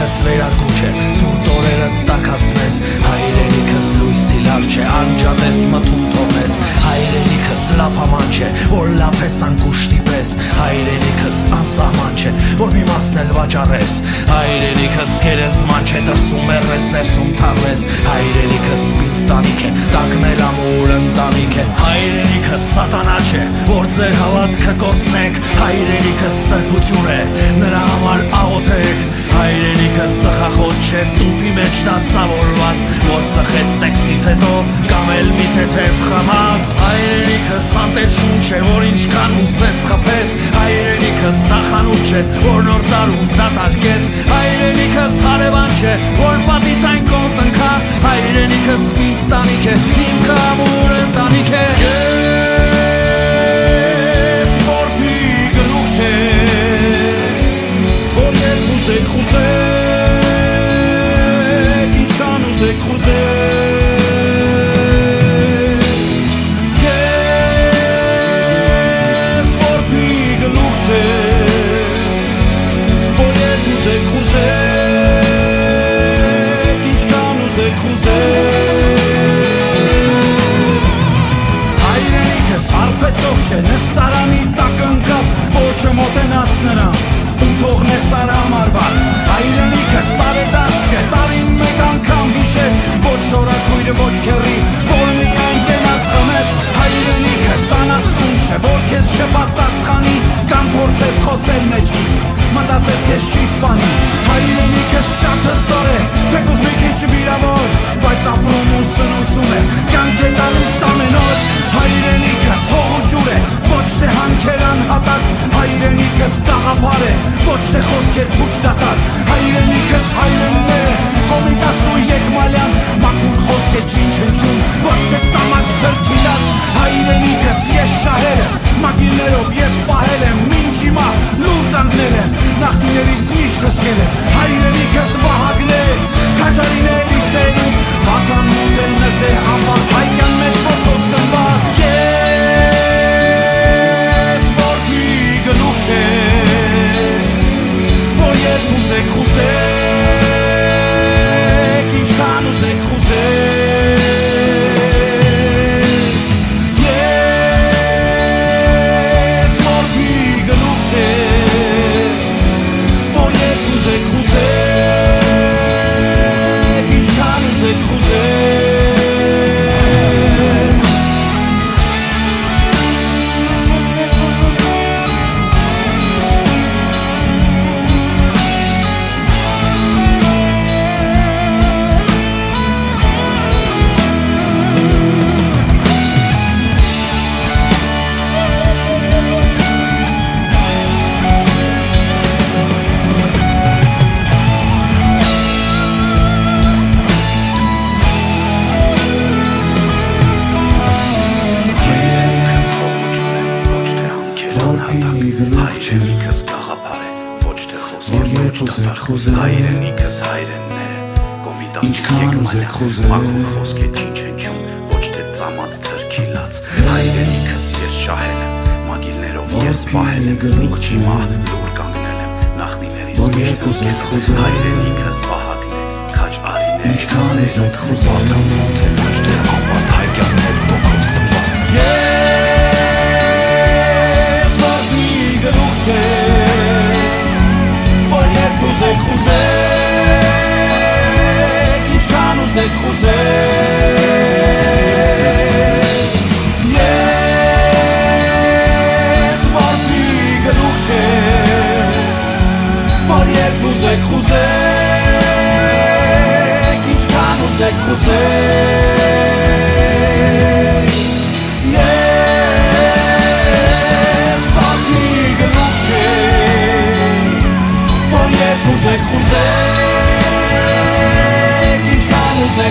հայրենիքս վերարգուչ է, սուրտ օրերը տակացնես, հայրենիքս լույսի լար չէ, անջատես մթում թողնես, հայրենիքս լափաման չէ, որ լափես անկուշտի պես, հայրենիքս անսահման չէ, որ մի մասն էլ վաճառես, հայրենիքս գերեզման չէ, դրսում մեռես, ներսում թաղվես, հայրենիքս սպիտ տանիք է, տակնել ամուր ընտանիք է, հայրենիքս սատանա չէ, որ ձեր հավատքը կորցնեք, հայրենիքս սրբություն է, նրա համար աղոթեք, հայրենիքս ծխախոտ չէ, տուփի մեջ դասավորված, որ ծխես սեքսից հետո, կամ էլ մի թեթև խմած, հայրենիքս անտեր շունչ է, որ ինչքան ուզես խփես, հայրենիքս նախանուտ չէ, որ նոր տարում դատարկես, հայրենիքս հարևան չէ, որ պատից այն կողմ տնքա, հայրենիքս սպիտ տանիք է, ինքը ամուր ընտանիք է, ես որպի գլուխ չէ, որ երբ ուզեք խուզեք, ինչքան ուզեք խուզեք, նստարանի տակ ընկած, որ չմոտենաս նրան ու թողնես արհամարված, հայրենիքս տարեդարձ չէ, տարին մեկ անգամ հիշես, ոչ շորաքույրը, ոչ քեռի, որ միայն կենաց խմես, հայրենիքս անասուն չէ, որ քեզ չպատասխանի, կամ փորձես խոսել մեջքից, մտածես քեզ չի սպանի, հայրենիքս շատ հզոր է, թեկուզ մի քիչ վիրավոր, բայց ապրում ու սնուցում է, կյանք է տալիս ամեն օր, հայրենիքս հող ու ջուր է, ոչ թե հանքեր անհատակ, հայրենիքս կաղապար է, ոչ թե խոսքեր փուչ դատար, հայրենիքս հայրենն է, կոմիտաս ու եկմալյան, մաքուր խոսք է չինչնչում, ոչ թե ծամած թրթիլած, հայրենիքս ես շահել եմ, մագիներով ես պահել եմ, մինչ հիմա լուր տանգնել եմ, նախնիներիս միշտ հսկել եմ, հայրենիքս վահագն է, քաջարիների սերուն, վատան մոտել նժդե համբար, հայկյան մեծ ոտով սնված, ես որպի գլուխ չէ, որ երբ ուզեք խուզեք, ինչքան ուզեք խուզեք, հայրենիքս հայրենն է, կոմիտաս եկմալյան, մաքուր խոսք է չինչնչում, ոչ թե ծամած թրքիլած, հայրենիքս ես շահել եմ, մագիլներով ես պահել եմ, մինչ հիմա լուր կանգնել եմ, նախնիներիս միշտ հսկել, հայրենիքս վահագն է, քաջարիների սերուն, վատան մոտել նժդե համբար, հայկյան մեծ ոգով սնված, ես որպի գլուխ չէ, ուզեք խուզեք, ինչքան ուզեք խուզեք, ես որպի գլուխ չէ, որ երբ ուզեք խուզեք, ինչքան ուզեք խուզեք, ես որպի գլուխ չէ, ուզեք խուզեք, ինչքան ուզեք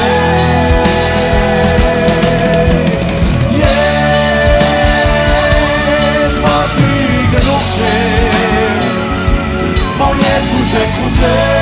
խուզեք, ես որպի գլուխ չէ, որ երբ ուզեք խուզեք,